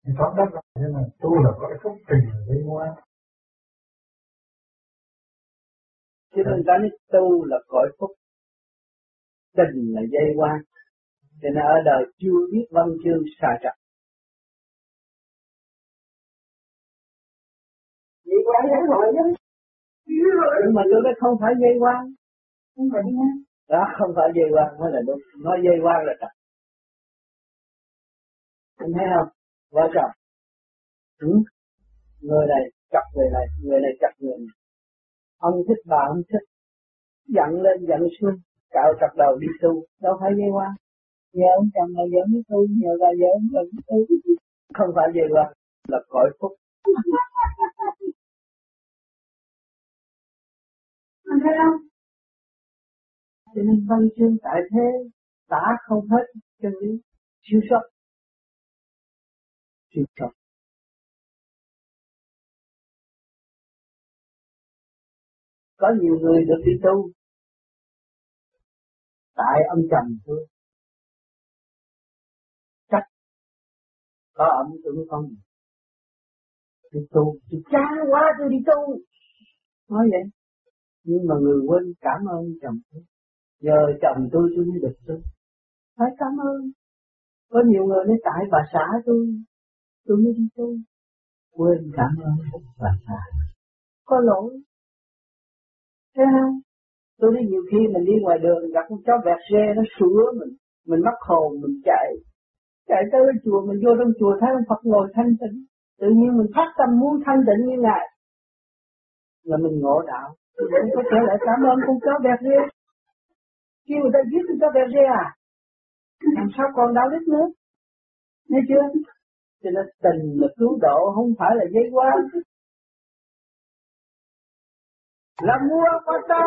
thì tóm đất lại nhưng mà tu là có cái phúc trình với ngoan. Chứ người ta nói tu là cõi phúc, tình là dây quan, cho nên ở đời chưa biết văn chương xa trật. Dây quan dễ rồi chứ. Nhưng mà tôi nói không phải dây quan. Không phải nha. Đó không phải dây quan mới là đúng, nói dây quan là trật. Anh thấy không? Vợ chồng. Người này chọc người này chọc người này. Ông thích bà không thích, giận lên giận xuống, cạo chọc đầu đi tu, đâu phải dây quan. Nhờ ông chồng là vợ đi tu, nhờ bà vợ là đi tu. Không phải dây quan, là cõi phúc. Anh thấy không? Cho nên văn chương tại thế tả không hết chân lý, siêu xuất. Siêu xuất. Có nhiều người được đi tu tại ông chồng tôi chắc có ẩm tôi mới không đi tu, tôi chán quá tôi đi tu, nói vậy. Nhưng mà người quên cảm ơn chồng tôi, nhờ chồng tôi mới được tu, phải cảm ơn. Có nhiều người nói tại bà xã tôi mới đi tu, quên cảm ơn bà xã, có lỗi. Thấy không? Tôi thấy nhiều khi mình đi ngoài đường gặp con chó vẹt rê nó sủa mình mất hồn, mình chạy tới chùa, mình vô trong chùa thấy ông Phật ngồi thanh tịnh, tự nhiên mình phát tâm muốn thanh tịnh như Ngài, là mình ngộ đạo. Mình có thể lại cảm ơn con chó vẹt rê, kêu người ta giết con chó vẹt rê à, làm sao còn đạo đức nữa, nghe chưa? Cho nên tình là cứu độ, không phải là dây quan. Làm mua quá ta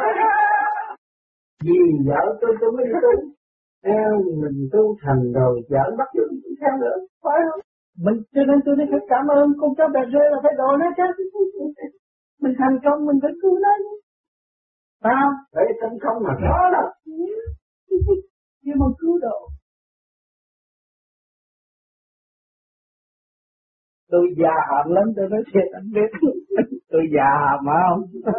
vì vợ tôi mới đi tu. Theo mình tu thành rồi vợ bắt được cũng theo nữa, phải không? Mình cho nên tôi nói phải cảm ơn con chó bẹt rê là phải độ nó chứ. Mình thành công mình phải cứu nó. Phải không? Đấy thành công mà đó đó. Nhưng mà cứu độ. Tôi già hàm lắm, tôi nói thiệt anh biết. Tôi già hàm mà không?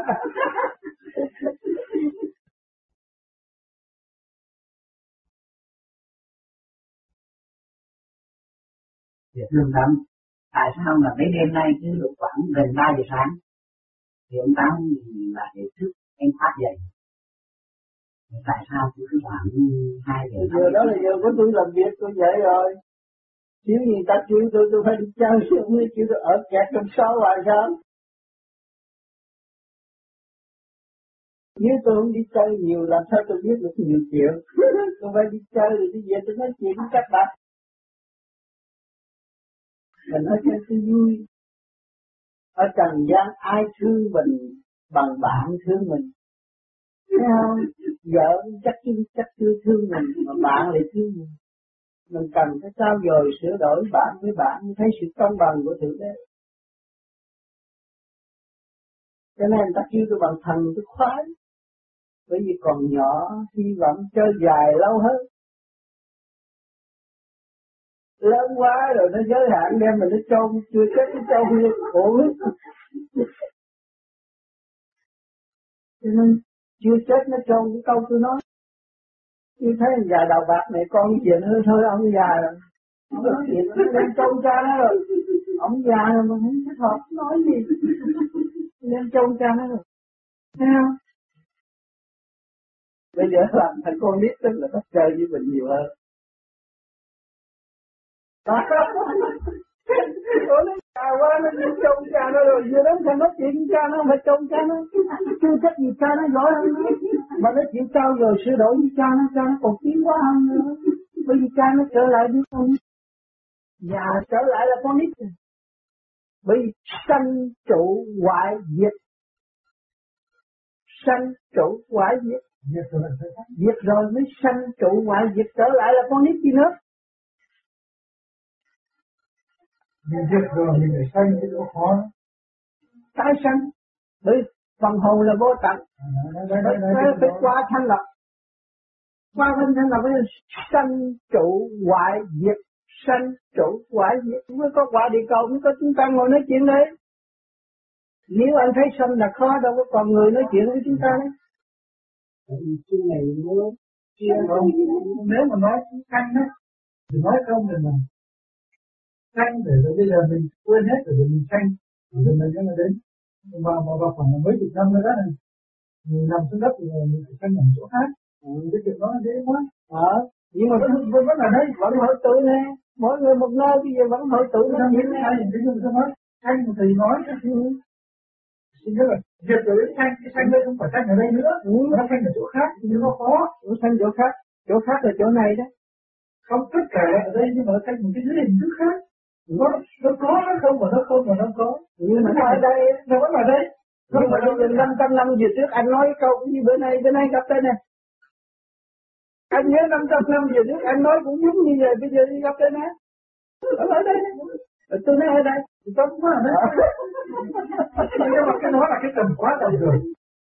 Lương Tâm, tại sao mà mấy đêm nay cứ được khoảng gần 3 giờ sáng thì ông Tám là để thức em phát dậy? Tại sao cứ khoảng 2 giờ? Giờ đó là giờ của tôi làm việc, tôi dậy rồi. Chứ gì ta chửi tôi phải đi chơi, không đi chịu tôi ở kẹt trong xó hoài sao? Nếu tôi không đi chơi nhiều làm sao tôi biết được nhiều chuyện. Tôi phải đi chơi rồi đi về tôi nói chuyện với các bạn. Mình nói cho tôi vui. Ở trần gian ai thương mình bằng bạn thương mình. Thấy không? Vợ chắc chưa thương mình mà bạn lại thương mình. Mình cần phải trao dồi sửa đổi bạn với bạn mới thấy sự công bằng của Thượng Đế. Cho nên người ta kêu tôi bằng thần tôi khoái. Bởi vì còn nhỏ hy vọng chơi dài lâu hơn. Lớn quá rồi nó giới hạn đem mình nó chôn, chưa chết nó chôn như khổ. Cho nên chưa chết nó chôn cái câu tôi nói. Như thấy thằng già đầu bạc này con chuyện nữa thôi ông già rồi. Ông nói chuyện nó đem chôn cha nó rồi. Ông già rồi mà không thích hợp nói gì. Đem chôn cha nó rồi. Thấy không? Bây giờ làm thành con nít tức là nó chơi với mình nhiều hơn. Ủa nó già quá nó đi trông cha nó rồi, vừa đến thằng nói chuyện cha nó phải trông cha nó, chưa chắc gì cha nó giỏi hơn nó, mà nó chịu trao rồi sửa đổi với cha nó còn tiến quá hơn nữa, bởi vì cha nó trở lại với con, già trở lại là con nít rồi, bởi vì sanh trụ hoại diệt, sanh trụ hoại diệt, diệt rồi mới sanh trụ hoại diệt, trở lại là con nít gì nữa. Mình giết rồi mình phải sanh cái chỗ khó. Tái sanh, bởi phần hồn là vô tận, phải qua thanh lập, qua thanh lập với sanh trụ hoại diệt, sanh trụ quả diệt, mới có quả địa cầu, mới có chúng ta ngồi nói chuyện đây. Nếu anh thấy sanh là khó, đâu có còn người nói chuyện với chúng ta đấy. Cái này nữa kia không, nếu mà nói sanh á thì nói không thì mình sanh rồi bây giờ mình quên hết rồi mình sanh rồi mình mới đến mà khoảng mấy chục năm nữa đó này mình nằm xuống đất thì mình phải sanh nằm chỗ khác. Cái chuyện đó dễ quá. Nhưng mà vẫn là đấy, vẫn hội tụ nè, mỗi người một nơi bây giờ vẫn hội tụ nói chuyện nè. Sanh thì nói xin nhớ là việc rồi cái sanh đây không phải sanh ở đây nữa, nó sanh ở chỗ khác nhưng nó khó. Nó sanh chỗ khác là chỗ này đó. Không tất cả ở đây nhưng mà nó sanh một cái dưới hình thức khác. Nó có nó không mà nó không mà nó có. Nhưng mà nó ở đây, nó vẫn ở đây. Nhưng mà trong 500 năm về trước anh nói câu gì bữa nay gặp đây nè. Anh nhớ 500 năm về trước anh nói cũng giống như vậy, bây giờ đi gặp đây nè. Ở đây nè. Tôi nói ở đây. Tôi cũng ở đây. Nhưng mà cái đó là cái tầm quá tầm rồi.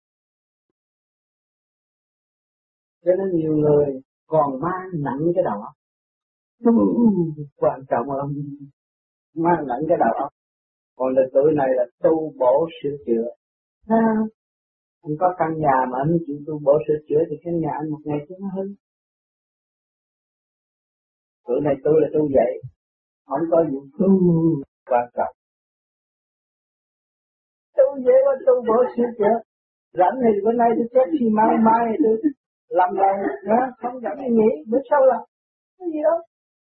Cho nên nhiều người còn mang nặng cái đầu óc. Quan trọng là mang nặng cái đầu óc. Còn là tụi này là tu bổ sửa chữa. Anh có căn nhà mà anh chịu tu bổ sửa chữa thì căn nhà anh một ngày chứ nó hư. Tụi này tu là tu vậy, không có vụ tu quan trọng. Tu vậy mà tu bổ sửa chữa. Rảnh thì bữa nay tôi chết thì mai tôi làm lại, không dẫn đi nghỉ, bữa sau là cái gì đâu.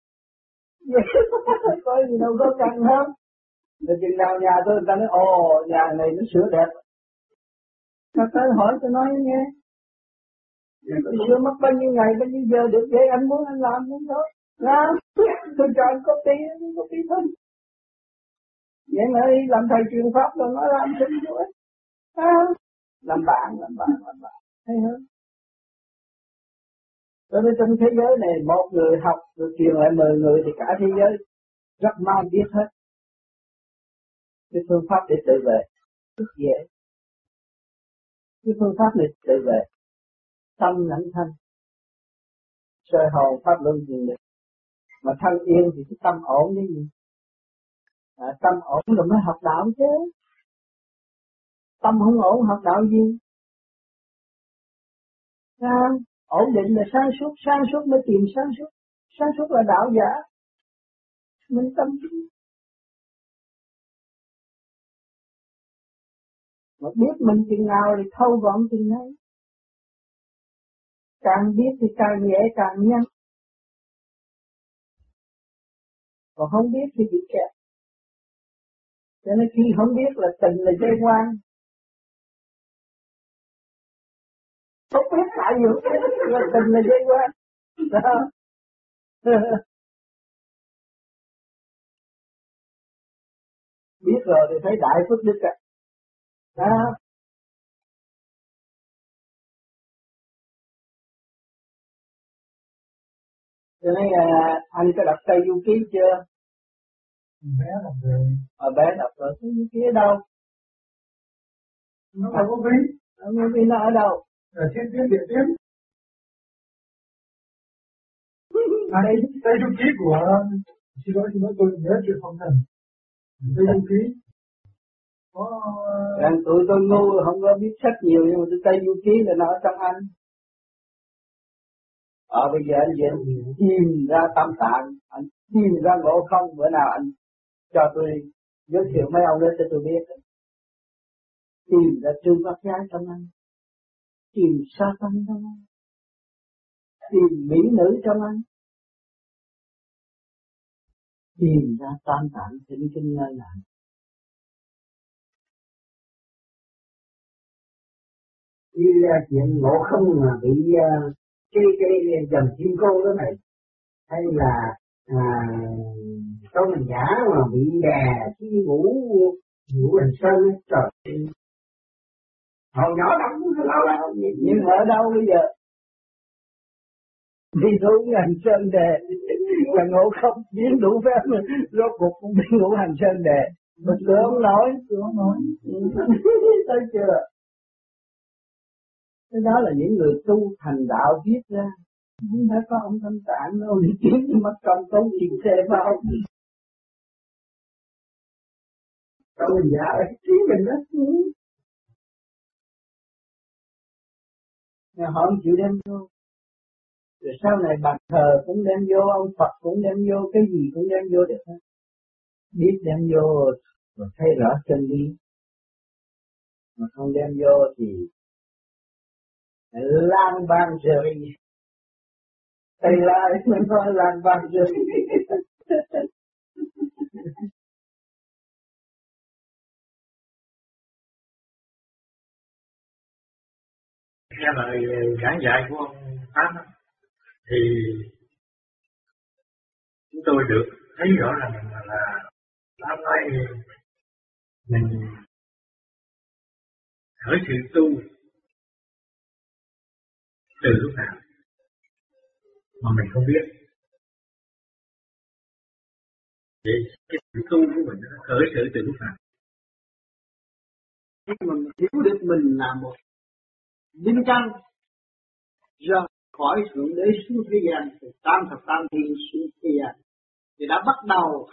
Có gì đâu có cần không? Rồi chừng nào nhà tôi người ta nói, nhà này nó sửa đẹp. Người ta hỏi tôi nói nghe. Tôi sửa mất bao nhiêu ngày, bao nhiêu giờ được vậy, anh muốn anh làm cũng thôi. Tôi cho anh copy thôi. Vậy mà đi làm thầy truyền pháp rồi nói làm xin chuỗi. Làm bạn. Thấy không? Cho nên trong thế giới này một người học rồi truyền lại 10 người thì cả thế giới rất mau biết hết. Cái phương pháp để tự vệ rất dễ. Cái phương pháp này tự vệ tâm lãnh thanh, soi hồn pháp luân thiền định. Mà thân yên thì cái tâm ổn cái gì? Tâm ổn rồi mới học đạo chứ. Tâm không ổn học đạo gì? Ổn định là sáng suốt mới tìm sáng suốt là đạo giả. Mình tâm mà biết mình chừng nào thì thâu gọn chừng ấy. Càng biết thì càng nhẹ càng nhanh. Còn không biết thì bị kẹt. Cho nên khi không biết là tình là dây quan. Không biết tại dưỡng là tình là dây quan. Biết rồi thì thấy đại phước đức ạ. Cho nên anh có đọc Tây Du Ký chưa? Bé đọc rồi. Bé đọc rồi. Tây Du Ký ở đâu? Nó đâu có ví. Nó ở đâu? Ở trên tuyến địa tuyến. Tây Du Ký của xin lỗi tôi nhớ chuyện phong thần. Tây Du Ký tụi tôi ngu không có biết sách nhiều nhưng mà Tây Du Ký là nó ở trong anh. Bây giờ anh về tìm ra tam tạng, anh tìm ra ngộ không, bữa nào anh cho tôi giới thiệu mấy ông đó cho tôi biết. Tìm ra trương pháp giá trong anh, tìm sa tăng trong anh, tìm mỹ nữ trong anh, tìm ra tam tạng thỉnh kinh nơi nào. Như chuyện ngộ không mà bị cái dòng chim cô đó này, hay là con mình giả mà bị đè cái ngũ hành sơn ấy, trời hồi nhỏ đóng nó lao lao nhưng ở đâu bây giờ đi ngũ hành sơn đề là ngộ không biến đủ phép rốt cuộc cũng biến ngũ hành sơn đề mình cửa không nói thấy chưa? Cái đó là những người tu thành đạo viết ra, Nhưng đã có ông Thanh Tạng đâu đi kiếm cho mất công tốn tiền xe vào. Cậu mình giả là cái trí mình đó. Nhưng họ không chịu đem vô. Rồi sau này bàn thờ cũng đem vô, ông Phật cũng đem vô, cái gì cũng đem vô được hết. Biết đem vô rồi thấy rõ chân lý. Mà không đem vô thì lan ban rơi. Thầy lại mình nói lan ban rơi. Nghe lời giảng dạy của ông Pháp thì chúng tôi được thấy rõ ràng là Pháp nói mình khởi sự tu từ lúc nào mà mình không biết. Vậy cái sự tu của mình nó khởi sự từ lúc nào? Khi mà mình hiểu được mình là một linh căn ra khỏi thượng đế xuống thế gian, từ tam thập tam thiên xuống thế gian, thì đã bắt đầu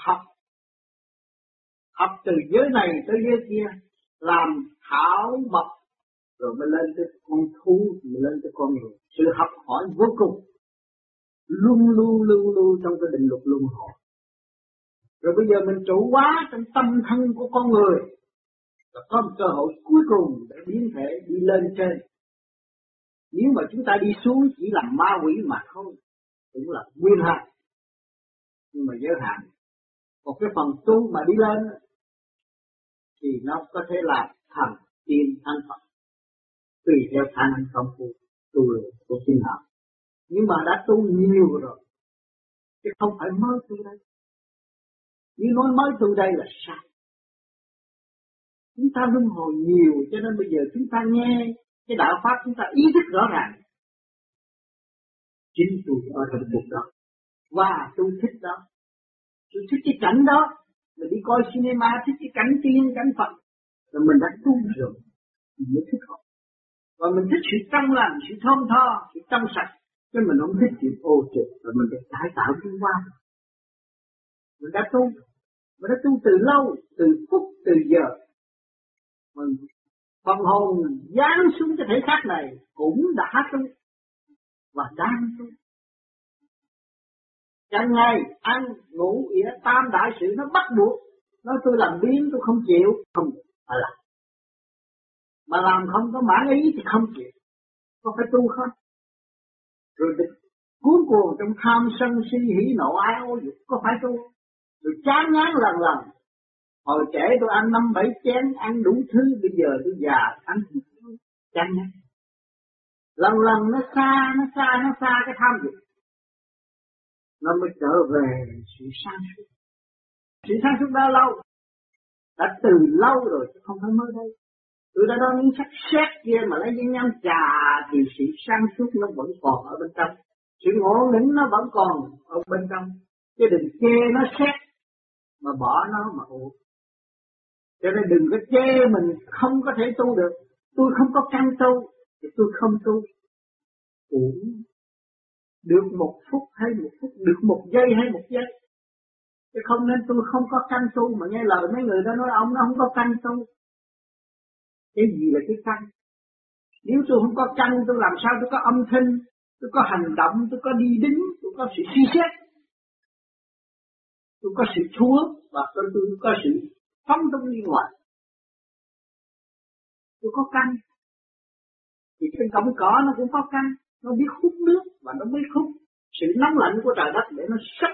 học từ giới này tới giới kia, làm thảo mộc, rồi mới lên tới con thú, mới lên tới con người. Sự học hỏi vô cùng, luôn lưu trong cái định luật luân hồi. Rồi bây giờ mình trụ hóa trong tâm thân của con người, và có một cơ hội cuối cùng để biến thể đi lên trên. Nếu mà chúng ta đi xuống chỉ làm ma quỷ mà không, cũng là nguyên hạn, nhưng mà giới hạn. Một cái phần tu mà đi lên thì nó có thể là thành tiên thành Phật, tùy theo khả năng công phu tu luyện của chính họ. Nhưng mà đã tu nhiều rồi, chứ không phải mới tu đây. Nếu nói mới tu đây là sai. Chúng ta luân hồi nhiều, cho nên bây giờ chúng ta nghe cái đạo pháp, chúng ta ý thức rõ ràng. Chính tôi ở trong cuộc đó, và tôi thích đó. Tôi thích cái cảnh đó. Mình đi coi cinema thích cái cảnh tiên, cảnh Phật, rồi mình đã tu rồi, mình mới thích họ. Và mình thích sự trong lành, sự thơm tho, sự trong sạch, chứ mình không thích chuyện ô trượt, rồi mình được cải tạo thiên qua. Mình đã tu từ lâu, từ phút, từ giờ. Mình phần hồn giáng xuống cái thể xác này cũng đã tu và đang tu. Chẳng ngày ăn ngủ ỉa tam đại sự nó bắt buộc, nói tôi làm biến tôi không chịu, không phải làm. Mà làm không có mãn ý thì không chịu, có phải tu không? Rồi cuốn cuồng trong tham sân si hỉ nộ ái ô dục, có phải tu? Rồi chán ngán lần. Hồi trẻ tôi ăn 5-7 chén, ăn đủ thứ, bây giờ tôi già ăn chán ngán. Lần nó xa cái tham dục, nó mới trở về sự sáng suốt. Sự sáng suốt đã lâu, đã từ lâu rồi chứ không phải mới đây. Tôi đã đo những sắc xét kia mà lấy với nhau trà thì sự sáng suốt nó vẫn còn ở bên trong, sự ngộ nghĩnh nó vẫn còn ở bên trong, chứ đừng chê nó xét mà bỏ nó mà uổng. Cho nên đừng có chê mình không có thể tu được. Tôi không có căn tu thì tôi không tu. Uổng. Được 1 phút hay 1 phút, được 1 giây hay 1 giây. Chứ không nên tôi không có căn tu mà nghe lời mấy người đó nói ông nó không có căn tu. Cái gì là cái căn? Nếu tôi không có căn, tôi làm sao tôi có âm thanh, tôi có hành động, tôi có đi đứng, tôi có sự suy xét, tôi có sự thua và tôi có sự phóng trong liên ngoại. Tôi có căn. Thì cái cọng cỏ nó cũng có căn, nó biết hút nước và nó biết hút sự nóng lạnh của trời đất để nó sắc.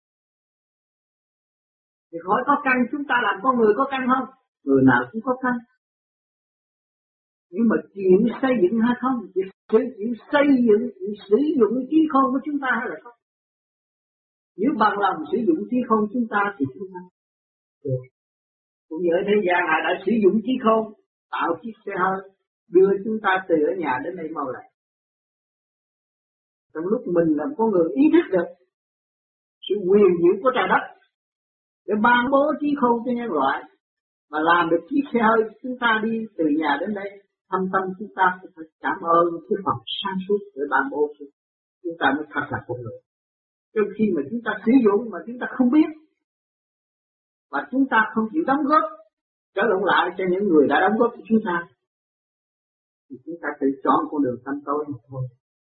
Thì hỏi có căn, chúng ta làm con người có căn không? Người nào cũng có căn. Nhưng mà chuyện xây dựng hay không? Chuyện xây dựng, chuyện sử dụng trí khôn của chúng ta hay là không? Nếu bằng lòng sử dụng trí khôn chúng ta thì chúng ta được. Cũng như ở thế gian Ngài đã sử dụng trí khôn tạo chiếc xe hơi đưa chúng ta từ ở nhà đến đây mau lại. Trong lúc mình làm con người ý thức được sự quyền diệu của trời đất để ban bố trí khôn cho nhân loại mà làm được chiếc xe hơi chúng ta đi từ nhà đến đây, thâm tâm chúng ta cũng phải cảm ơn cái phần sáng suốt để ban bố. chúng ta mới thật là con người. Trong khi mà chúng ta sử dụng mà chúng ta không biết, và chúng ta không chịu đóng góp trở lại cho những người đã đóng góp cho chúng ta, thì chúng ta tự chọn con đường tâm tối mà thôi.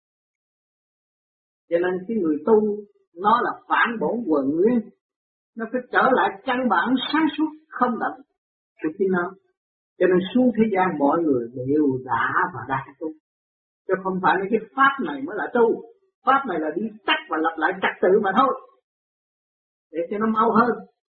Cho nên cái người tu nó là phản bổn quần nguyên, nó phải trở lại căn bản sáng suốt không động của chính nó. Cho nên xuống thế gian mọi người đều đã và đang tu, chứ không phải là cái pháp này mới là tu. Pháp này là đi tắt và lập lại trật tự mà thôi, để cho nó mau hơn.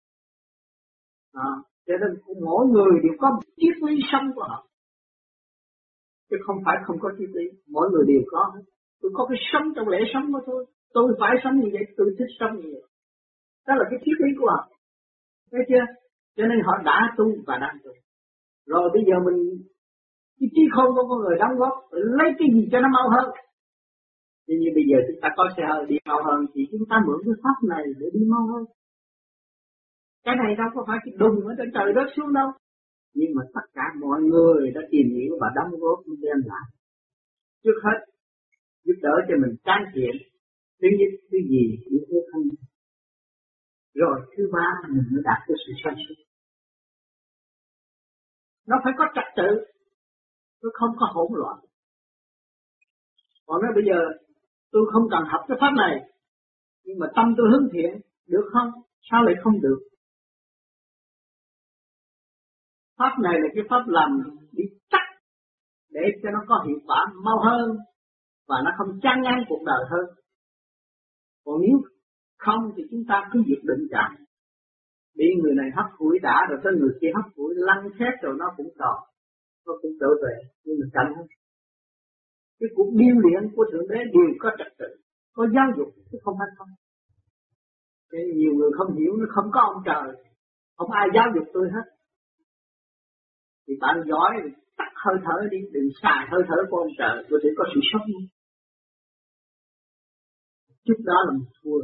Cho nên mỗi người đều có triết lý sống của họ, chứ không phải không có triết lý. Mỗi người đều có. Tôi có cái sống trong lễ sống mà thôi. Tôi phải sống như vậy, tôi thích sống như vậy. Đó là cái triết lý của họ. Thấy chưa? Cho nên họ đã tu và đang tu. Rồi bây giờ mình, cái trí khôn của con người đóng góp, lấy cái gì cho nó mau hơn. Nhưng bây giờ chúng ta có xe hơi đi mau hơn, thì chúng ta mượn cái pháp này để đi mau hơn. Cái này đâu có phải cái đùng ở trên trời rớt xuống đâu. Nhưng mà tất cả mọi người đã tìm hiểu và đóng góp đem lại. Trước hết, giúp đỡ cho mình tráng thiện. Thứ nhất, thứ gì, thứ thứ thân. Rồi thứ ba, mình mới đạt được sự sáng suốt. Nó phải có trật tự, nó không có hỗn loạn. Còn nói bây giờ, tôi không cần học cái pháp này, nhưng mà tâm tôi hướng thiện, được không? Sao lại không được? Pháp này là cái pháp làm đi chắc để cho nó có hiệu quả mau hơn và nó không chán ngán cuộc đời hơn. Còn nếu không thì chúng ta cứ việc định trạng, bị người này hấp hủi đã rồi tới người kia hấp hủi lăn thét rồi nó cũng còn, nó cũng trở về, nhưng mà chậm hơn. Cái cuộc điêu luyện của Thượng Đế đều có trật tự, có giáo dục chứ không phải không. Thế nhiều người không hiểu, nó không có ông trời, không ai giáo dục tôi hết. Thì bạn giỏi tắt hơi thở đi, đừng xài hơi thở của ông trời, có thể có sự sống. Chút đó là mình thua.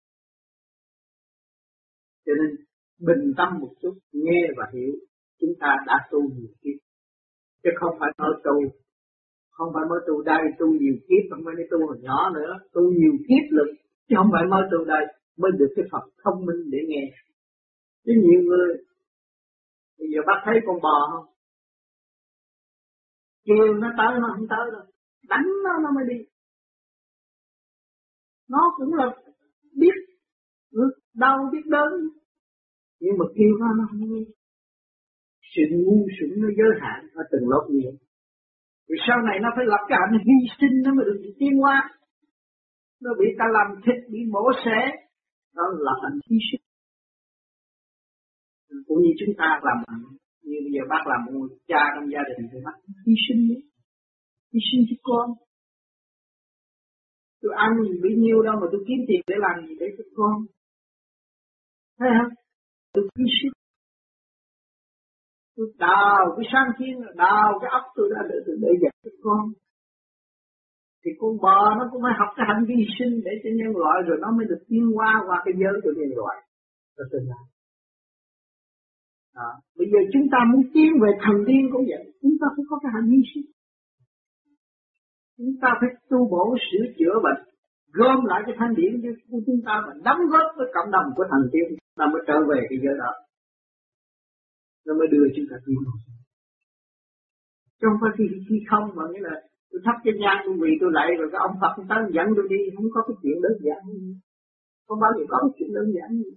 Cho nên bình tâm một chút, nghe và hiểu, chúng ta đã tu nhiều kiếp, chứ không phải mới tu, không phải mới tu đây, tu nhiều kiếp, không phải tu hồi nhỏ nữa, tu nhiều kiếp lực, chứ không phải mới tu đây mới được cái Phật thông minh để nghe. Chứ nhiều người bây giờ bác thấy con bò không? Kêu nó tới nó không tới đâu, đánh nó mới đi. Nó cũng là biết đau biết đớn, nhưng mà kêu nó không nghe. Sự ngu xuẩn nó giới hạn ở từng lớp nhiều. Rồi sau này nó phải lập cái hạnh hy sinh nó mới được tiến hóa. Nó bị ta làm thịt, bị mổ xẻ, đó là hạnh hy sinh. Cũng như chúng ta làm, như bây giờ bác làm một cha trong gia đình thì bác hy sinh nữa. Hy sinh cho con. Tôi ăn bấy nhiêu đâu mà tôi kiếm tiền để làm gì để cho con. Thấy không? Tôi hy sinh. Tôi đào cái sáng kiến, đào cái óc tôi ra để dạy cho con. Thì con bò nó cũng phải học cái hành vi sinh để cho nhân loại, rồi nó mới được tiến hóa qua cái giới của nhân loại. Đó tên là. Bây giờ chúng ta muốn tiến về thần tiên cũng vậy, chúng ta phải có cái hành vi sinh. Chúng ta phải tu bổ sửa chữa và gom lại cái thanh điển của chúng ta và đóng góp với cộng đồng của thần tiên, ta mới trở về cái giới đó. Nó mới đưa chúng ta tiến. Chứ không phải khi không mà nghĩa là tôi thắp cái nhang tôi quỳ tôi lạy rồi cái ông Phật tới dẫn tôi đi, không có cái chuyện đơn giản. Không bao giờ có cái chuyện đơn giản gì.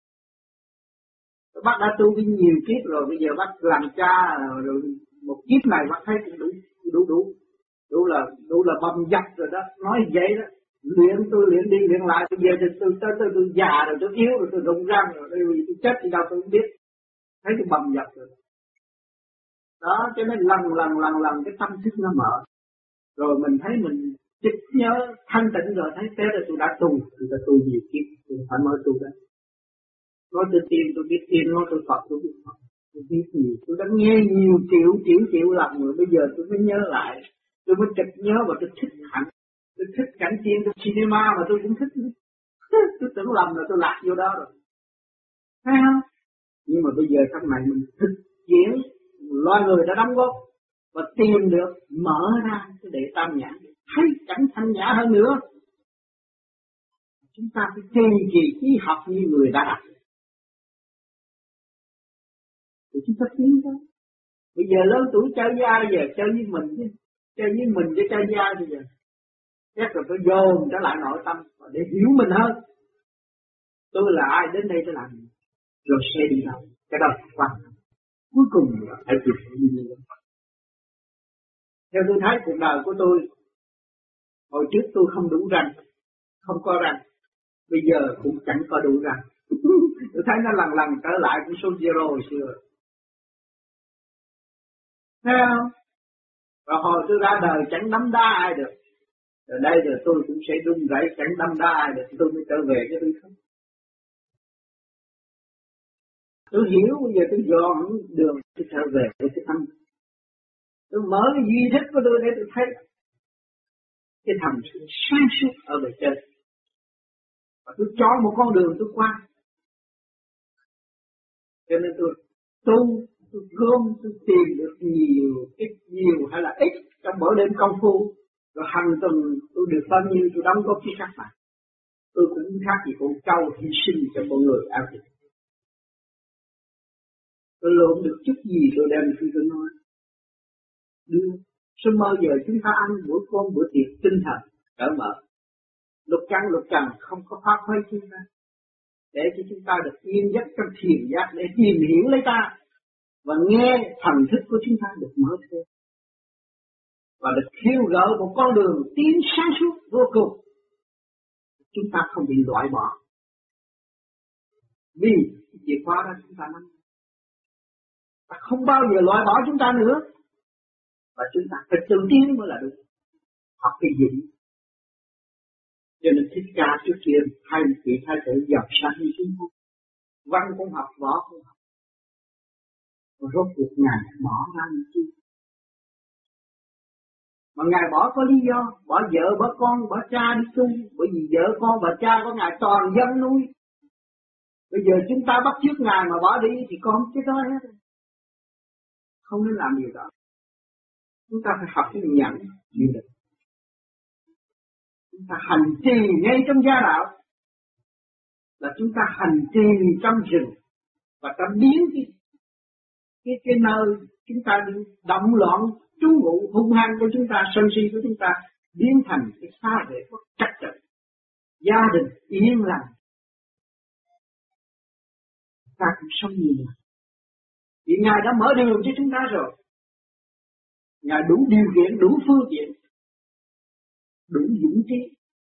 Bác đã tu đi nhiều kiếp rồi, bây giờ bác làm cha rồi một kiếp này bác thấy cũng đủ là bầm dập rồi đó, nói vậy đó. Luyện tôi luyện đi luyện lại, bây giờ thì tôi già rồi, tôi yếu rồi, tôi rụng răng rồi, tôi chết thì đâu tôi không biết. Thấy tôi bầm dập rồi. Đó, cho nên lần cái tâm thức nó mở. Rồi mình thấy mình chích nhớ thanh tịnh rồi, thấy thế là tôi đã tu nhiều kiếp, tôi phải mới tu đó. Nói tôi tiên, tôi biết tiên, nói tôi Phật, tôi biết Phật. Tôi biết nhiều, tôi đã nghe nhiều triệu lần rồi, bây giờ tôi mới nhớ lại. Tôi mới chợt nhớ và tôi thích hẳn. Tôi thích cảnh tiên, tôi cinema mà tôi cũng thích. Tôi tưởng lầm là tôi lạc vô đó rồi. Thấy không? Nhưng mà bây giờ trong này mình thực chiến, loài người đã đóng góp và tìm được, mở ra cái để tam nhãn, thấy cảnh thanh nhã hơn nữa. Chúng ta phải kiên trì ý học như người đã học. Thì chúng ta tiến tới. Bây giờ lớn tuổi chơi gia giờ chơi với mình chứ. Chơi với mình với chơi gia bây giờ. Chắc là phải dồn trở lại nội tâm để hiểu mình hơn. Tôi là ai đến đây để làm gì? Rồi sẽ đi đâu? Cái đó là quan trọng. Cuối cùng là phải chịu sự đi lên. Theo tôi thấy cuộc đời của tôi, hồi trước tôi không đủ răng, không có răng. Bây giờ cũng chẳng có đủ răng. Tôi thấy nó lần lần trở lại của số zero hồi xưa. Thấy không? Rồi hồi tôi ra đời chẳng đấm đá ai được. Rồi đây giờ tôi cũng sẽ run rẩy chẳng đấm đá ai được. Tôi mới trở về cái tôi không. Tôi hiểu bây giờ tôi dọn đường tôi trở về với cái tâm. Tôi mở cái duy thức của tôi để tôi thấy cái thầm sự sáng suốt ở bề trên. Và tôi chọn một con đường tôi qua. Cho nên tôi gom, tôi tìm được nhiều, ít nhiều hay là ít trong mỗi đêm công phu. Rồi hàng tuần tôi được bao nhiêu tôi đóng góp với các bạn. Tôi cũng khác gì con trâu hy sinh cho mọi người ăn thịt. Tôi lộn được chút gì tôi đem khi tôi nói. Đưa, sao bao giờ chúng ta ăn bữa cơm bữa tiệc tinh thần, cởi mở. Lục căn không có phát huy chúng ta. Để cho chúng ta được yên giấc trong thiền giác để tìm hiểu lấy ta. Và nghe thần thức của chúng ta được mở thêm. Và được khiêu gợi một con đường tiến sáng suốt vô cùng. Chúng ta không bị loại bỏ. Vì chìa khóa đó chúng ta nắm. Ta không bao giờ loại bỏ chúng ta nữa. Và chúng ta phải tự tiến mới là đúng. Học cái gì? Cho nên Thích Ca trước kia hai vị thái tử dọc sang như chúng ta. Văn cũng học, võ cũng học. Và rốt cuộc Ngài bỏ ra như chi? Mà Ngài bỏ có lý do, bỏ vợ, bỏ con, bỏ cha đi tu. Bởi vì vợ con và cha của Ngài toàn dân nuôi. Bây giờ chúng ta bắt chước Ngài mà bỏ đi thì con chết đói hết. Không nên làm điều đó. Chúng ta phải học cái nhẫn như được. Chúng ta hành trì ngay trong gia đạo. Là chúng ta hành trì trong rừng. Và ta biến cái nơi chúng ta đi động loạn trú ngụ hung hăng của chúng ta, sân si của chúng ta biến thành cái xa để có trật tự, gia đình yên lặng, ta cũng sống nhiều. Vì Ngài đã mở đường cho chúng ta rồi, Ngài đủ điều kiện, đủ phương tiện, đủ dũng trí.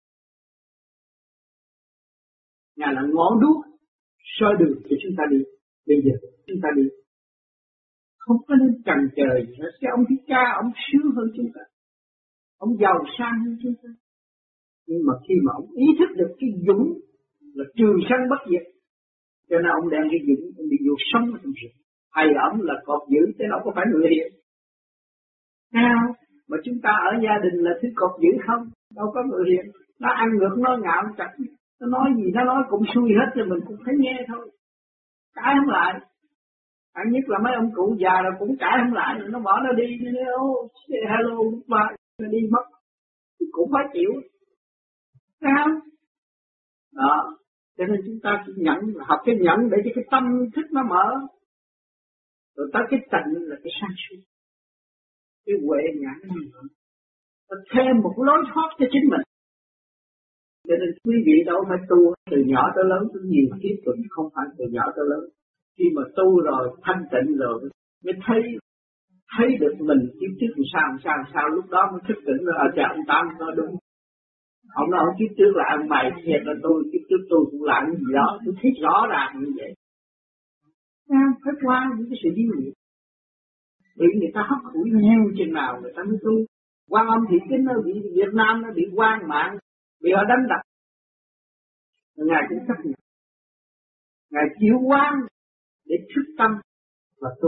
Ngài là ngọn đuốc soi đường cho chúng ta đi. Bây giờ chúng ta đi không có nên chần chờ gì hết. Cái ông Thích Ca, ông sướng hơn chúng ta, ông giàu sang hơn chúng ta. Nhưng mà khi mà ông ý thức được cái dũng là trường sanh bất diệt, cho nên ông đem cái dũng, ông đi vô sống ở trong rừng. Hay ông là cọp dữ, chứ đâu có phải người hiền. Sao? Mà chúng ta ở gia đình là thứ cọp dữ không? Đâu có người hiền. Nó ăn ngược, nó ngạo, chặt. Nó nói gì nó nói cũng xui hết, rồi mình cũng phải nghe thôi. Cãi không lại. Anh nhất là mấy ông cụ già là cũng cãi không lại, nó bỏ nó đi, nó say hello, goodbye, nó đi mất. Cũng phải chịu. Sao? Đó. Cho nên chúng ta chỉ nhận, học cái nhận để cho cái tâm thức nó mở. Rồi tới cái tịnh là cái sáng suốt. Cái huệ nhãn nó mở. Nó thêm một lối thoát cho chính mình. Cho nên quý vị đâu phải tu từ nhỏ tới lớn, từ nhiều kiếp rồi, không phải từ nhỏ tới lớn. Khi mà tu rồi, thanh tịnh rồi, mới thấy được mình kiếp trước làm sao, lúc đó mới thức tỉnh rồi, chà ông Tám nói đúng. Ông nói kiếp trước là ông bày, thiệt là tôi, kiếp trước tôi cũng làm cái gì đó, tôi thấy rõ ràng như vậy. Phải qua những cái sự điêu luyện. Bị người ta hấp hủi nhiều chừng nào người ta mới tu. Quan Âm Thị Kính ở Việt Nam nó bị quan mạng, bị họ đánh đập. Ngài cũng chấp nhận. Ngài chịu quan để thức tâm và tu.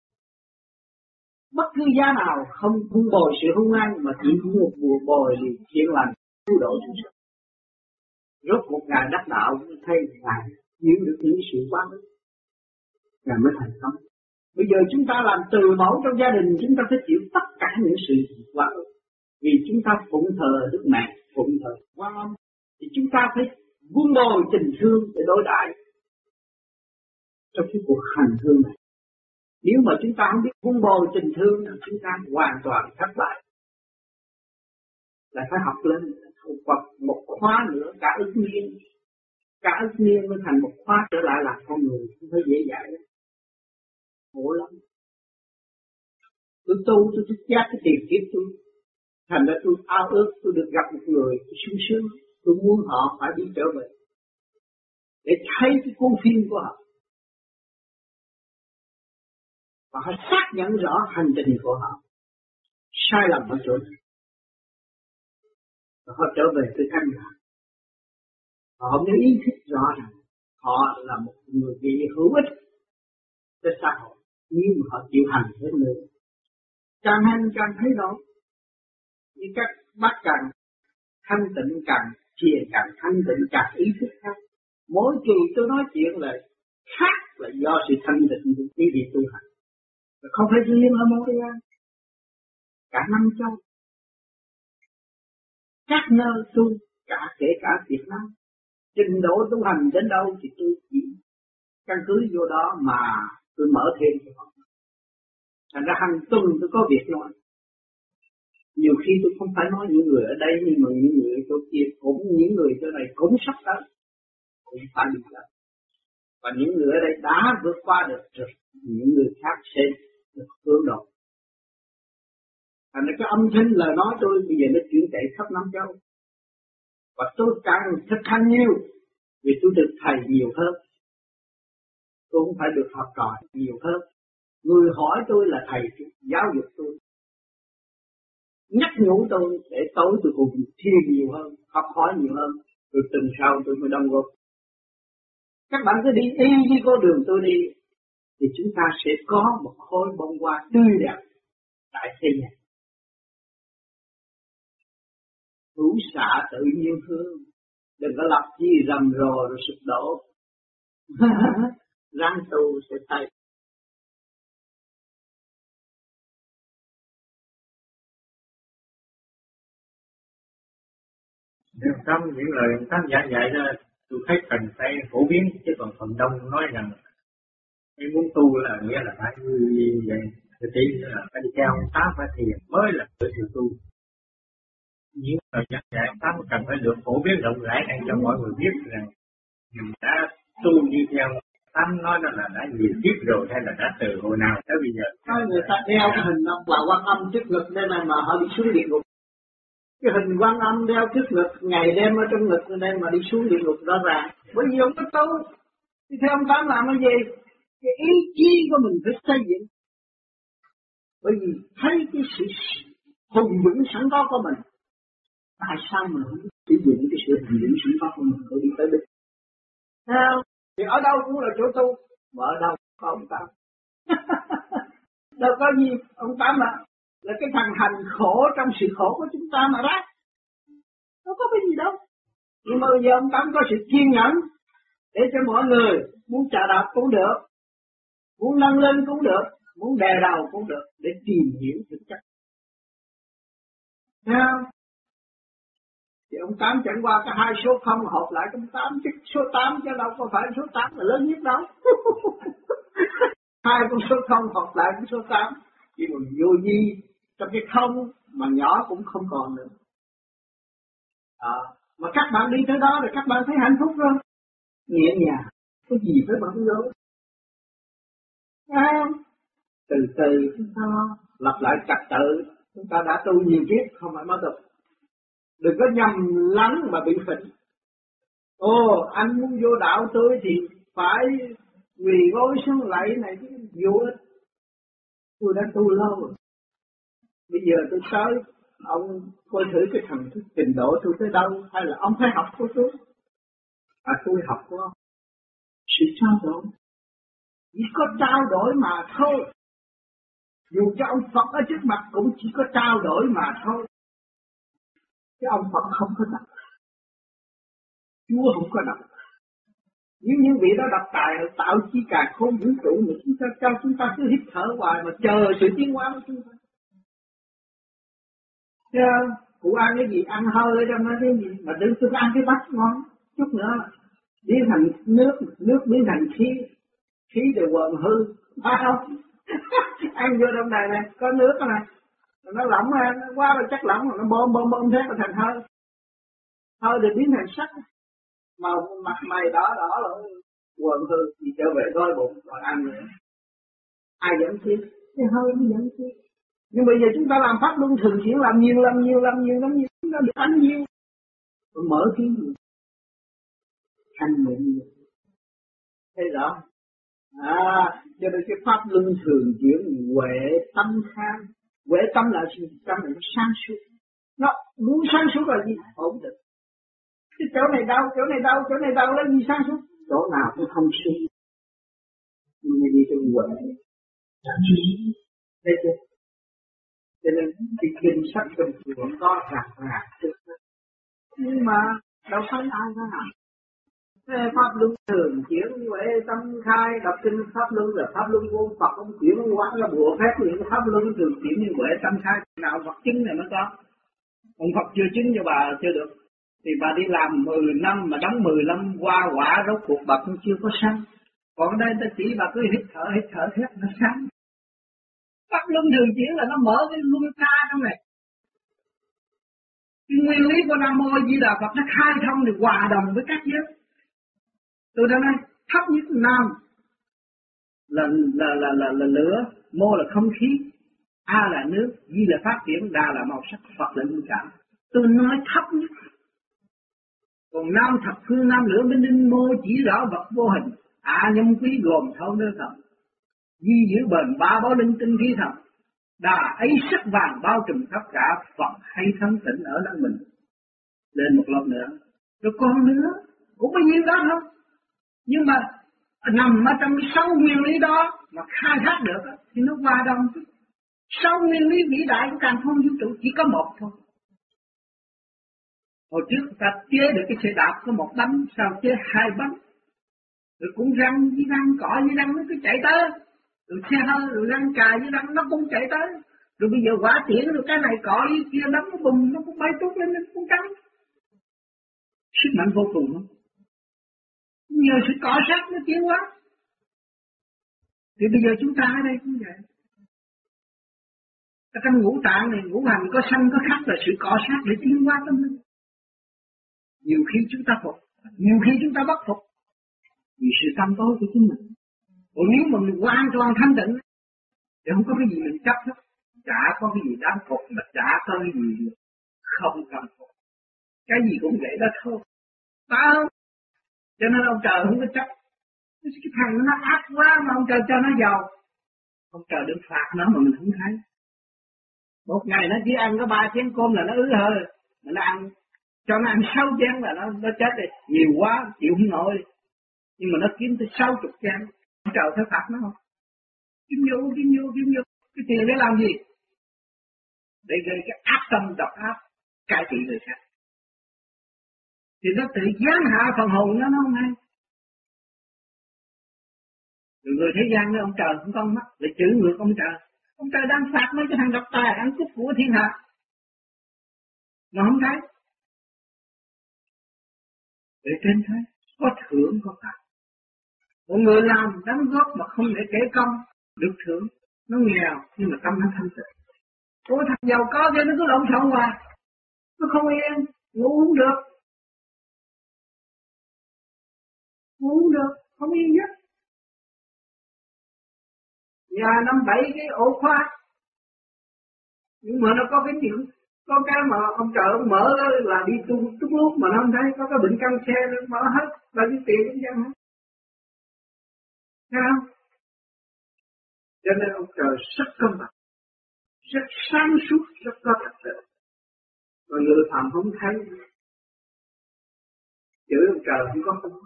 Bất cứ giá nào không vun bồi sự hung hăng mà chỉ một bùa bồi liền thiện lành cứu độ chúng sinh. Rốt một Ngài đắc đạo mới thấy Ngài hiểu được những sự quan đó. Ngài mới thành công. Bây giờ chúng ta làm từ mẫu trong gia đình, chúng ta phải chịu tất cả những sự quá ức. Vì chúng ta phụng thờ Đức Mẹ, phụng thờ Quan Âm, thì chúng ta phải vun bồi tình thương để đối đãi trong cái cuộc hành hương này. Nếu mà chúng ta không biết vun bồi tình thương, chúng ta hoàn toàn thất bại. Là phải học lên, hoặc một khóa nữa cả ức niên mới thành một khóa trở lại là con người, không phải dễ dãi đó. Khổ lắm. Tôi tu, tôi thức giác cái tiền kiếp tôi. Thành ra tôi ao ước tôi được gặp một người, tôi sung sướng. Tôi muốn họ phải đi trở về. Để thấy cái cuốn phim của họ. Và họ xác nhận rõ hành trình của họ. Sai lầm ở chỗ này. Và họ trở về với căn bản. Họ không có ý thức rõ rằng họ là một người bị hữu ích cho xã hội. Nhưng mà họ chịu hành hết nữa. Càng hành càng thấy đó. Như các bác càng thanh tịnh càng thiền càng thanh tịnh càng ý thức khác. Mỗi kỳ tôi nói chuyện là khác là do sự thanh tịnh của quý vị tu hành. Không phải riêng ở Montreal. Cả năm châu. Các nơi tu, kể cả Việt Nam. Trình độ tu hành đến đâu thì tôi chỉ căn cứ vô đó mà tôi mở thêm cho họ. Thành ra hàng tuần tôi có việc nói. Nhiều khi tôi không phải nói những người ở đây, nhưng mà những người ở chỗ kia cũng, những người chỗ này cũng sắp tới. Cũng phải đi tới. Và những người ở đây đã vượt qua được rồi, những người khác sẽ được hướng độ. Thành ra cái âm thanh lời nói tôi bây giờ nó chuyển chạy khắp năm châu. Và tôi càng thực hành nhiều, vì tôi được thầy nhiều hơn. Tôi cũng phải được học trò nhiều hơn. Người hỏi tôi là thầy giáo dục tôi. Nhắc nhủ tôi để tối tôi cùng thiền nhiều hơn, học hỏi nhiều hơn. Rồi tuần sau tôi mới đóng góp. Các bạn cứ đi như con đường tôi đi, thì chúng ta sẽ có một khối bông hoa tươi đẹp tại thế này. Hữu xạ tự nhiên hương, đừng có lập gì rầm rồ rồi sụp đổ. Răng tu sẽ thay. Trong những lời ông Tám giảng dạy đó, tôi thấy cần phải phổ biến, chứ còn phần đông nói rằng cái muốn tu là nghĩa là phải như vậy, thực tế là phải đi theo ông Tám phải thiền mới là tự sự tu. Những lời giảng dạy ông Tám cần phải được phổ biến rộng rãi để cho mọi người biết rằng mình đã tu như theo Tám nói đó là đã nhiều kiếp rồi hay là đã từ hồi nào tới bây giờ. Nói người ta đeo cái hình ông bà Quan Âm trước ngực đây này mà họ đi xuống địa ngục. Cái hình Quan Âm đeo trước ngực ngày đêm ở trong ngực đây mà đi xuống địa ngục rõ ràng. Bởi vì ông có tu, thì theo ông Tám làm cái gì? Cái ý chí của mình phải xây dựng. Bởi vì thấy cái sự hùng vững sẵn có của mình. Tại sao mình không sử dụng cái sự hùng vững sẵn có của mình để đi tới đích? Sao? Thì ở đâu cũng là chỗ tu, mà ở đâu có ông Tám. Đâu có gì, ông Tám là cái thằng hành khổ trong sự khổ của chúng ta mà đó. Đâu có cái gì đâu. Nhưng mà bây giờ ông Tám có sự kiên nhẫn để cho mọi người muốn chà đạp cũng được, muốn nâng lên cũng được, muốn đè đầu cũng được để tìm hiểu thực chất. Thấy không? Thì ông Tám chẳng qua cái hai số không hợp lại cái 8 chứ số 8 chứ đâu có phải số 8 là lớn nhất đâu. Hai con số không hợp lại con số 8 chỉ còn vô vi trong cái không mà nhỏ cũng không còn nữa. Mà các bạn đi tới đó rồi các bạn thấy hạnh phúc rồi, nhẹ nhàng, có gì phải bận rộn. Từ từ chúng ta lập lại trật tự, chúng ta đã tu nhiều kiếp không phải mới tục. Đừng có nhầm lẫn mà bị phỉnh. Anh muốn vô đạo tôi thì phải quỳ gối xuống lạy này chứ vô ích. Tôi đã tu lâu rồi. Bây giờ tôi tới, ông coi thử cái thằng thức trình độ tôi tới đâu, hay là ông phải học của tôi? Tôi học của ông. Sự trao đổi. Chỉ có trao đổi mà thôi. Dù cho ông Phật ở trước mặt cũng chỉ có trao đổi mà thôi. Chứ ông Phật không có đọc. Chúa không có đọc. Nếu như vị đó đọc tài tạo chi cả khôn vũ trụ mà chúng ta cứ hít thở hoài mà chờ sự tiến hóa của chúng ta. Cụ ăn cái gì? Ăn hơi trong đó cái gì? Mà đừng tôi ăn cái bát ngon. chút nữa biến thành nước biến thành khí đều quần hư, phải không? Ăn vô trong này có nước này, nó lỏng ra, nó quá là chất lỏng, nó bơm thế là thành hơi để biến thành sắt, màu mặt mày đỏ là quần hư, thì trở về đói bụng còn ăn nữa, ai dẫn chi? Cái hơi nó dẫn chi? Nhưng bây giờ chúng ta làm pháp luân thường xuyên, làm nhiều, chúng ta được ăn nhiều, mở trí nhiều, thanh nhẹ nhiều, thấy rõ? Cho nên cái pháp luân thường chuyển huệ tâm tham. Huệ tâm là gì? Tâm là nó sáng suốt. Nó muốn sáng suốt là gì? Ổn định. Cái chỗ này đau là gì sáng suốt? Chỗ nào cũng không suy. Nhưng mà đi trong huệ sáng suốt. Thấy chưa? Cho nên cái kinh sách bình thường có rạc nhưng mà đâu phải ai ra nào. Pháp luân thường chuyển huệ tâm khai, đọc kinh pháp luân là pháp luân vô Phật ông chuyển hóa là bộ phép những pháp luân thường chuyển như huệ tâm khai nào Phật chứng này mới có. Ông Phật chưa chứng cho bà chưa được, thì bà đi làm 10 năm mà đóng 10 năm qua quả rốt cuộc bà cũng chưa có sáng. Còn ở đây ta chỉ bà cứ hít thở hết nó sáng. Pháp luân thường chuyển là nó mở cái luân xa trong này. Cái nguyên lý của Nam Mô Di Đà Phật nó khai thông được hòa đồng với các giới. Từ đó này thấp nhất nam là lửa, mô là không khí, a là nước, di là phát triển, đà là màu sắc, Phật là linh cảm. Tôi nói thấp nhất. Còn nam thập phương, nam lửa minh linh, mô chỉ rõ vật vô hình, a nhâm quý gồm thâu nơi thần, di giữ bền ba báo linh tinh khí thần, đà ấy sắc vàng bao trùm khắp cả, Phật hay thanh tịnh ở nơi mình. Lên một lần nữa, rồi còn nữa cũng bao nhiêu đó không? Nhưng mà nằm ở trong 6 nguyên lý đó mà khai thác được thì nó hòa đồng chứ. 6 nguyên lý vĩ đại của càn khôn vũ trụ chỉ có một thôi. Hồi trước ta chế được cái xe đạp có một bánh, sao chế 2 bánh? Rồi cũng răng với răng, cỏ với răng nó cứ chạy tới. Rồi xe hơi, rồi răng cà với răng nó cũng chạy tới. Rồi bây giờ quả tiễn rồi cái này cỏ với kia đấm nó bùng, nó cũng bay trút lên, nó cũng cắn. Sức mạnh vô cùng không? Nhờ sự cọ sát nó tiến hóa. Thì bây giờ chúng ta ở đây cũng vậy. Ở trong ngũ tạng này, ngũ hành có sanh có khắc là sự cọ sát để tiến hóa tâm linh. Nhiều khi chúng ta phục, nhiều khi chúng ta bất phục. Vì sự tâm tối của chính mình. Còn nếu mà mình hoàn toàn thanh tịnh thì không có cái gì mình chấp hết. Chả có cái gì đáng phục, mà chả có cái gì không cần phục. Cái gì cũng vậy đó thôi. Phải không? Cho nên ông trời không có chấp. Cái thằng nó ác quá mà ông trời cho nó giàu. Ông trời đừng phạt nó mà mình không thấy. Một ngày nó chỉ ăn có 3 chén cơm là nó ứ hơi. Mà nó ăn, cho nó ăn 6 chén là nó chết đi. Nhiều quá, chịu không nổi. Nhưng mà nó kiếm tới 60 chén. Ông trời phải phạt nó không? Kiếm vô. Cái tiền để làm gì? Để gây cái ác tâm độc ác, cai trị người khác. Thì nó tự giáng hạ phần hồn nó không hay. Rồi người thế gian với ông trời cũng con mắt, để chửi ngược ông trời. Ông trời đang phạt mấy cái thằng độc tài ăn cướp của thiên hạ. Mà không thấy. Để trên thế, có thưởng có phạt. Một người làm đóng góp mà không để kể công, được thưởng. Nó nghèo nhưng mà tâm nó thanh tịnh. Cô thằng giàu có kia nó cứ lộn xộn hoài. Nó không yên, ngủ không được. Ngủ không được, không yên giấc. Nhà 5-7 cái ổ khóa. Nhưng mà nó có cái chuyện, có cái mà ông trời ông mở là đi túc lúc mà nó không thấy, có cái bệnh căn xe nó mở hết, bao nhiêu tiền cũng chẳng hết. Thấy không? Cho nên ông trời rất công bằng, rất sáng suốt, rất có thật sự. Mà người phạm không thấy. Chửi ông trời không có không.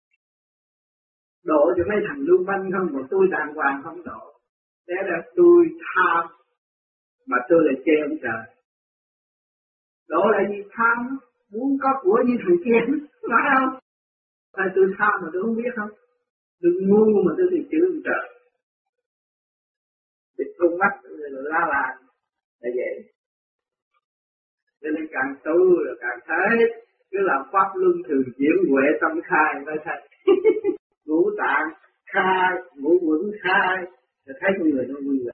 Độ cho mấy thằng lưu manh không, mà tôi đàng hoàng không độ. Thế là tôi tham, mà tôi lại chê ông trời. Độ lại gì tham, muốn có của như thằng kia, phải không? Tại tôi tham mà tôi không biết không. Tôi ngu mà tôi thì chửi ông trời. Thì con mắt rồi la là vậy. Cho nên càng tu rồi càng thấy cứ làm pháp luân thường chuyển huệ tâm khai nói thầy. Ngũ tạng khai, ngũ quẩn khai, rồi thấy con người nó vui vẻ.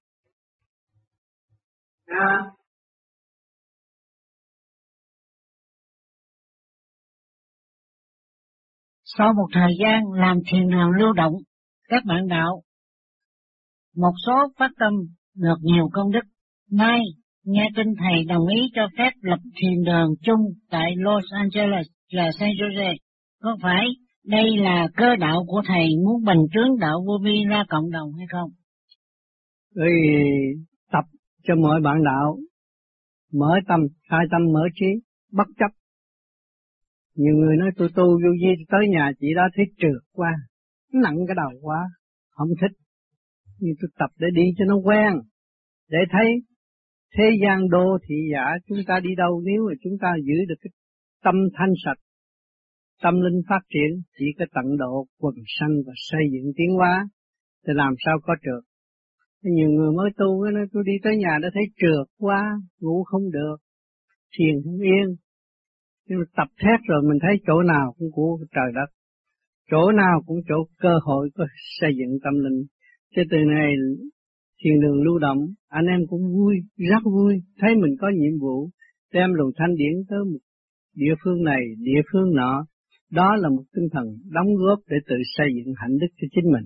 Sau một thời gian làm thiền đường lưu động, các bạn đạo, một số phát tâm được nhiều công đức. Nay, nghe tin thầy đồng ý cho phép lập thiền đường chung tại Los Angeles là San Jose. Có phải đây là cơ đạo của thầy muốn bành trướng đạo vô vi ra cộng đồng hay không? Bởi tập cho mọi bạn đạo mở tâm, khai tâm mở trí, bất chấp. Nhiều người nói tôi tu vô vi tới nhà chị đó thấy trượt quá, nặng cái đầu quá, không thích. Nhưng tôi tập để đi cho nó quen, để thấy thế gian đô thị giả chúng ta đi đâu nếu mà chúng ta giữ được cái tâm thanh sạch, tâm linh phát triển, chỉ có tận độ quần sanh và xây dựng tiến hóa, thì làm sao có trượt. Nhiều người mới tu nói tôi đi tới nhà đã thấy trượt quá, ngủ không được, thiền không yên. Nhưng mà tập thét rồi mình thấy chỗ nào cũng của trời đất, chỗ nào cũng chỗ cơ hội có xây dựng tâm linh. Chứ từ này thiền đường lưu động, anh em cũng vui, rất vui, thấy mình có nhiệm vụ đem luồng thanh điển tới một địa phương này, địa phương nọ. Đó là một tinh thần đóng góp để tự xây dựng hạnh đức cho chính mình.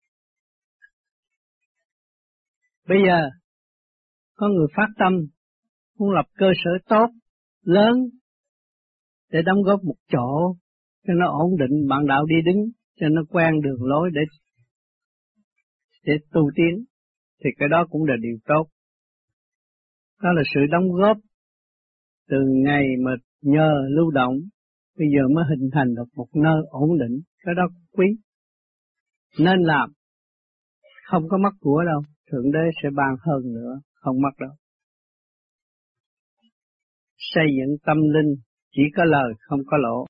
Bây giờ, có người phát tâm, muốn lập cơ sở tốt, lớn, để đóng góp một chỗ, cho nó ổn định, bạn đạo đi đứng, cho nó quen đường lối để tu tiến, thì cái đó cũng là điều tốt. Đó là sự đóng góp từ ngày mà nhờ lưu động, bây giờ mới hình thành được một nơi ổn định, cái đó quý. Nên làm, không có mất của đâu, Thượng Đế sẽ ban hơn nữa, không mất đâu. Xây dựng tâm linh chỉ có lời không có lỗ.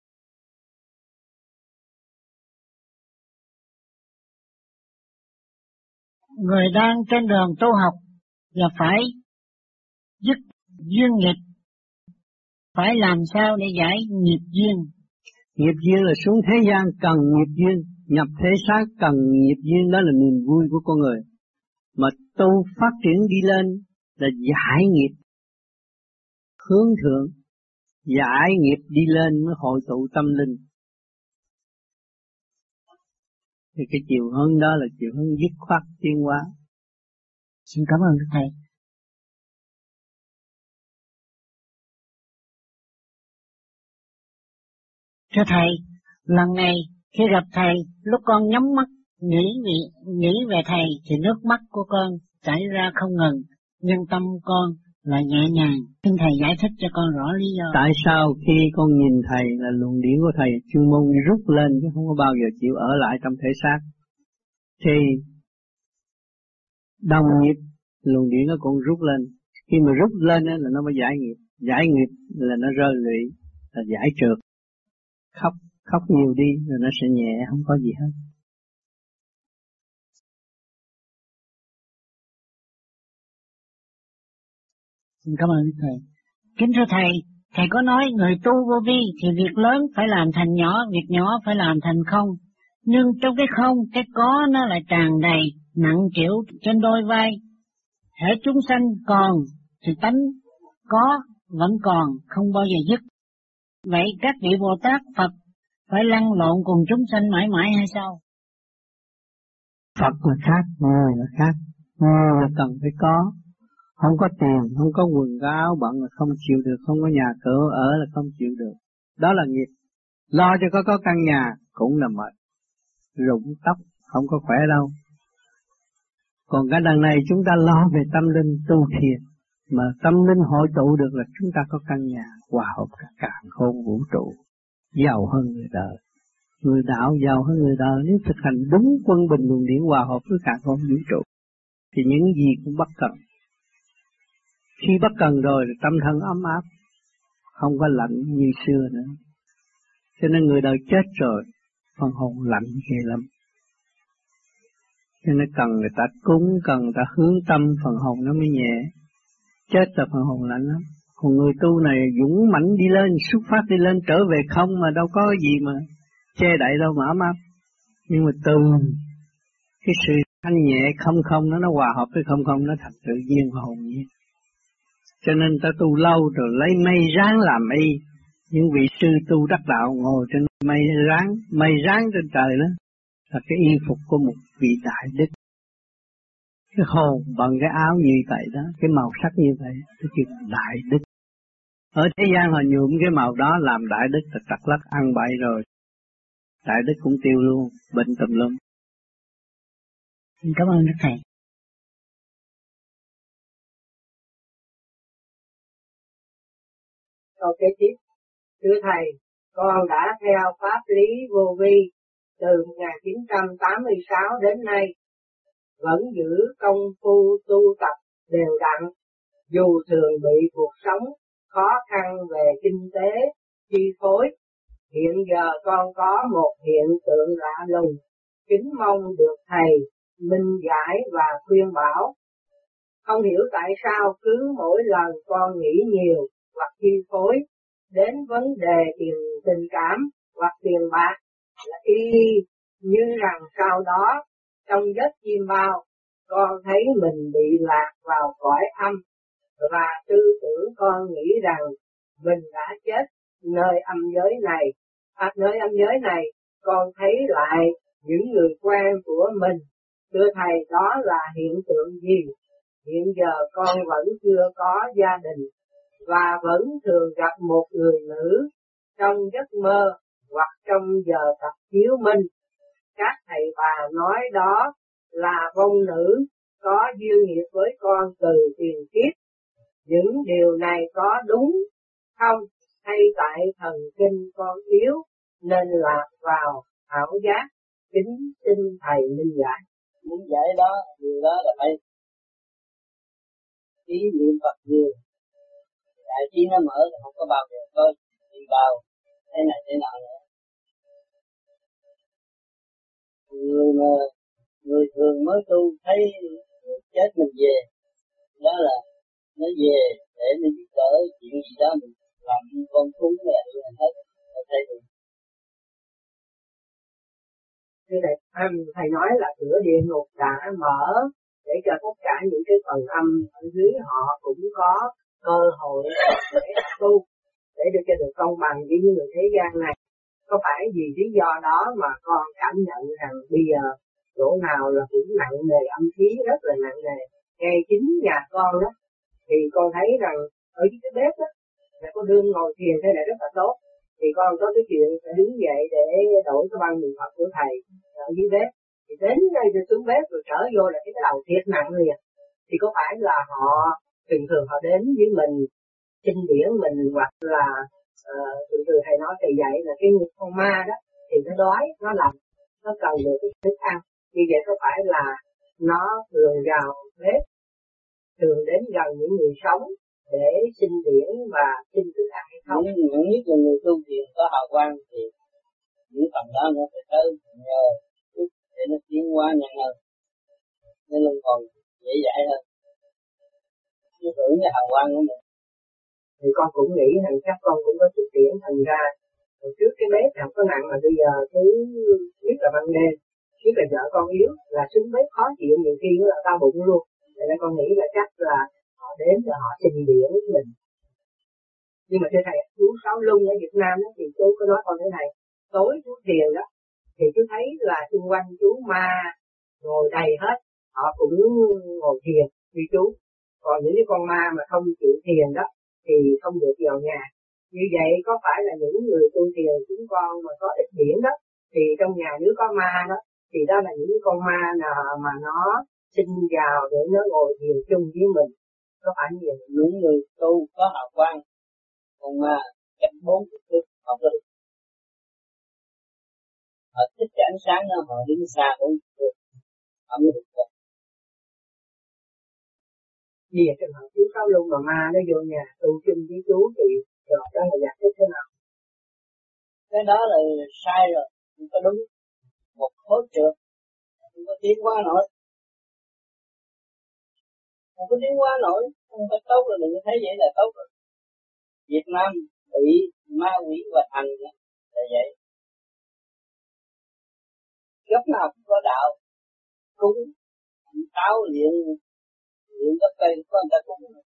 Người đang trên đường tu học và phải dứt duyên nghiệp, phải làm sao để giải nghiệp duyên? Nghiệp duyên là xuống thế gian cần nghiệp duyên, nhập thế xác cần nghiệp duyên, đó là niềm vui của con người. Mà tu phát triển đi lên là giải nghiệp, hướng thượng, giải nghiệp đi lên mới hội tụ tâm linh. Thì cái chiều hướng đó là chiều hướng dứt khoát tiến hóa. Xin cảm ơn thầy. Thưa thầy, lần này khi gặp thầy, lúc con nhắm mắt nghĩ về thầy thì nước mắt của con chảy ra không ngừng, nhưng tâm con là nhẹ nhàng. Xin thầy giải thích cho con rõ lý do. Tại sao khi con nhìn thầy là luồng điển của thầy chuyên môn rút lên chứ không có bao giờ chịu ở lại trong thể xác, thì đồng nghiệp luồng điển nó cũng rút lên. Khi mà rút lên là nó mới giải nghiệp, giải nghiệp là nó rơi lụy, là giải trượt. Khóc nhiều đi rồi nó sẽ nhẹ, không có gì hết. Xin cảm ơn thầy. Kính thưa thầy, thầy có nói người tu vô vi thì việc lớn phải làm thành nhỏ, việc nhỏ phải làm thành không. Nhưng trong cái không, cái có nó lại tràn đầy, nặng trĩu trên đôi vai. Hễ chúng sanh còn thì tánh có vẫn còn, không bao giờ dứt. Vậy các vị Bồ Tát Phật phải lăn lộn cùng chúng sanh mãi mãi hay sao? Phật là khác, người là khác. Người là cần phải có. Không có tiền, không có quần áo bận là không chịu được, không có nhà cửa ở là không chịu được. Đó là nghiệp. Lo cho có căn nhà cũng là mệt, rụng tóc, không có khỏe đâu. Còn cái đằng này chúng ta lo về tâm linh tu thiền, mà tâm linh hội tụ được là chúng ta có căn nhà hòa hợp cả càn khôn vũ trụ, giàu hơn người đời. Người đạo giàu hơn người đời nếu thực hành đúng quân bình luồng điển hòa hợp với càn khôn vũ trụ, thì những gì cũng bất cần. Khi bất cần rồi tâm thân ấm áp, không có lạnh như xưa nữa. Cho nên người đời chết rồi, phần hồn lạnh ghê lắm. Cho nên cần người ta cúng, cần người ta hướng tâm, phần hồn nó mới nhẹ. Chết là phần hồn lạnh lắm. Còn người tu này dũng mãnh đi lên, xuất phát đi lên trở về không mà đâu có gì mà che đậy đâu mà ấm áp. Nhưng mà từ cái sự thanh nhẹ không không nó hòa hợp với không không nó thật tự nhiên và hồn nhiên. Cho nên ta tu lâu rồi lấy mây ráng làm y. Những vị sư tu đắc đạo ngồi trên mây ráng trên trời đó là cái y phục của một vị đại đức. Cái hồn bằng cái áo như vậy đó, cái màu sắc như vậy, cái chuyện đại đức. Ở thế gian họ nhuộm cái màu đó làm đại đức là trật lắc ăn bậy rồi. Đại đức cũng tiêu luôn, bệnh tùm lum. Cảm ơn Đức Thầy. Câu kế tiếp. Thưa Thầy, con đã theo pháp lý vô vi từ 1986 đến nay, vẫn giữ công phu tu tập đều đặn, dù thường bị cuộc sống khó khăn về kinh tế chi phối. Hiện giờ con có một hiện tượng lạ lùng, kính mong được Thầy minh giải và khuyên bảo. Không hiểu tại sao cứ mỗi lần con nghĩ nhiều hoặc chi phối đến vấn đề tình cảm hoặc tiền bạc là y như rằng sau đó trong giấc chim bao con thấy mình bị lạc vào cõi âm và tư tưởng con nghĩ rằng mình đã chết nơi âm giới này. Nơi âm giới này con thấy lại những người quen của mình. Thưa Thầy, đó là hiện tượng gì? Hiện giờ con vẫn chưa có gia đình và vẫn thường gặp một người nữ trong giấc mơ hoặc trong giờ tập chiếu minh. Các thầy bà nói đó là vong nữ có duyên nghiệp với con từ tiền kiếp. Những điều này có đúng không? Hay tại thần kinh con yếu nên lạc vào ảo giác? Kính xin Thầy minh giải. Muốn giải đó, điều đó là phải ý niệm Phật nhiều. Đại trí nó mở thì không có bao giờ có đi bao thế này thế nào nữa. Người thường mới tu thấy chết mình về, đó là nó về để nó giúp đỡ chuyện gì đó mình làm con cúng là hết, thấy được. Thưa Thầy nói là cửa địa ngục đã mở để cho tất cả những cái phần âm ở dưới họ cũng có cơ hội để tu, để được cho được công bằng với những người thế gian này. Có phải vì lý do đó mà con cảm nhận rằng bây giờ chỗ nào là cũng nặng nề, âm khí rất là nặng nề. Ngay chính nhà con đó thì con thấy rằng ở dưới cái bếp đó là có đương ngồi thiền thế này rất là tốt. Thì con có cái chuyện phải đứng dậy để đổi cái băng niệm Phật của Thầy ở dưới bếp. Thì đến đây rồi xuống bếp rồi trở vô là cái đầu thiệt nặng liền. Thì có phải là họ thường thường họ đến với mình kinh điển mình hoặc là thường thường Thầy nói Thầy dạy là cái con ma đó thì nó đói, nó lạnh, nó cần được cái thức ăn. Như vậy có phải là nó thường vào bếp, thường đến gần những người sống để xin điển và xin thức ăn hay không? Những nhất là người tu thiền có hào quang thì những phần đó nó phải tới nhờ chút để nó tiến hóa nhanh hơn, nên luân hồi dễ dãi hơn. Nó hưởng cái hào quang của mình. Thì con cũng nghĩ rằng chắc con cũng có chút điển, thành ra hồi trước cái bếp không có nặng mà bây giờ cứ biết là ban đêm, biết là vợ con yếu là xuống bếp khó chịu, nhiều khi là đau bụng luôn. Cho nên con nghĩ là chắc là họ đến rồi họ xin điển với mình. Nhưng mà thưa Thầy, chú Sáu Lung ở Việt Nam đó, thì chú có nói con thế này, tối chú thiền đó thì chú thấy là xung quanh chú ma ngồi đầy hết, họ cũng ngồi thiền như chú. Còn những cái con ma mà không chịu thiền đó thì không được vào nhà. Như vậy có phải là những người tu thiền chúng con mà có ít điển đó thì trong nhà nếu có ma đó thì đó là những con ma nào mà nó xin vào để nó ngồi thiền chung với mình? Có phải như vậy? Những người tu có hào quang, còn mà cách 40 thước không được. Họ thích cái ánh sáng đó, họ đứng xa 40 thước không được. Vì vậy trường hợp chú Sáu Lung mà ma nó vô nhà tu chung với chú thì rồi đó là giải thích thế nào? Cái đó là sai rồi, không có đúng. Một khối trượt không có tiến hóa nổi, không có tiến hóa nổi, không có tốt rồi, đừng có thấy vậy là tốt rồi. Việt Nam bị ma quỷ và hành là vậy. Lúc nào cũng có đạo cúng táo luyện gấp cây có người ta cúng